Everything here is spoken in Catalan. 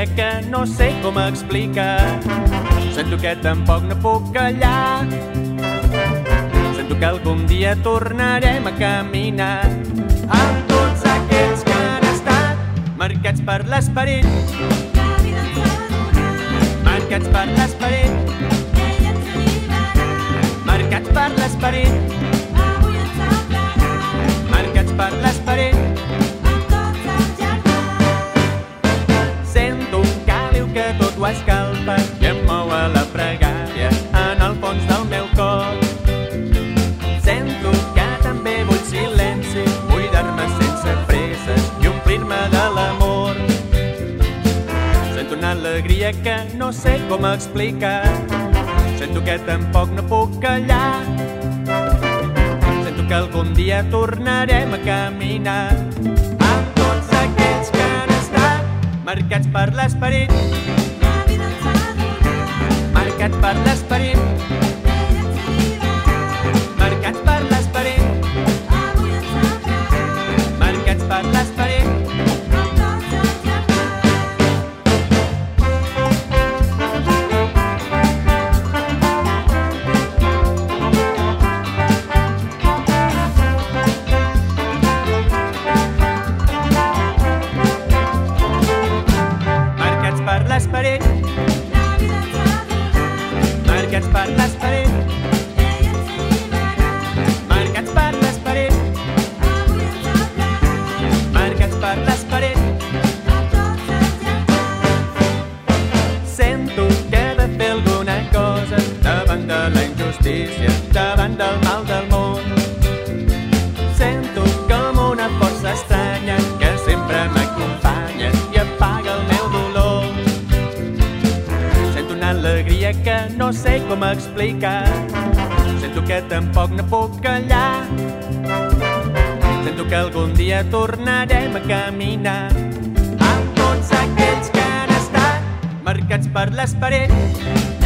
alegria que no sé com explicar. Sento que tampoc no puc callar. Sento que algun dia tornarem a caminar amb tots aquells que han estat marcats per l'esperit. La vida ens ha donat, Marcats per l'esperit. ella ens alliberarà. Marcats per l'esperit. Avui ens ha plegat, Marcats per l'esperit. amb tots al jardí. Sento un càliu que tot ho escalfa i em mou a la pregària en el fons del meu cor. Sento que també vull silenci, buidar-me sense presses i omplir-me de l'amor. Sento una alegria que no sé com explicar. Sento que tampoc no puc callar. Sento que algun dia tornarem a caminar amb tots aquells que han estat marcats per l'esperit. La vida ens ha donat, Marcats per l'esperit. ella ens alliberarà. Marcats per l'esperit. Avui ens ha plegat, Marcats per l'esperit. amb tots al jardí. Marcats per l'esperit. La vida ens ha donat, Marcats per l'esperit. ella ens alliberarà. Marcats per l'esperit. Avui ens ha plegat, Marcats per l'esperit. amb tots al jardí. Sento que he de fer alguna cosa davant de la injustícia, davant del mal del món. Sento com una força estranya que sempre m'acompanya i apaga el meu dolor. Sento una alegria que no sé com explicar. Sento que tampoc no puc callar. Sento que algun dia tornarem a caminar amb tots aquells que han estat marcats per l'esperit.